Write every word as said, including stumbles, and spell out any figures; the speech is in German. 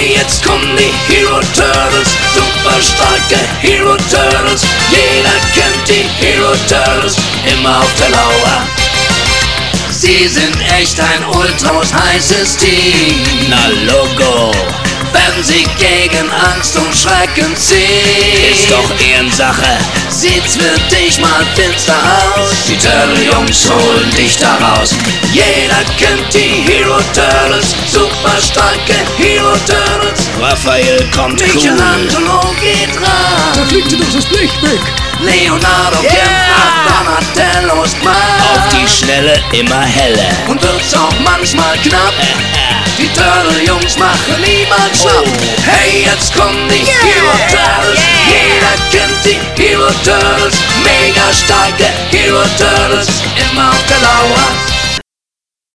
Hey, jetzt kommen die Hero Turtles, super starke Hero Turtles. Jeder kennt die Hero Turtles, immer auf der Lauer. Sie sind echt ein ultras heißes Team. Na Logo, Wenn sie gegen Angst und Schrecken ziehen, ist doch Ehrensache. sieht's für dich mal finster aus. Die Turtle-Jungs holen dich da raus. Jeder kennt die Hero Turtles, super starke Hero Turtles. Raphael kommt cool. Michelangelo geht ran. Da fliegt dir doch das Blech weg. Leonardo Yeah. kämpft, Donatello ist Auf Mann. die Schnelle immer heller. Und wird's auch manchmal knapp. Die Turtle-Jungs machen niemand schlapp. Oh. Hey, jetzt kommen die Hero Turtles. Jeder kennt die Hero Turtles. Mega starke Hero Turtles. Immer auf der Lauer.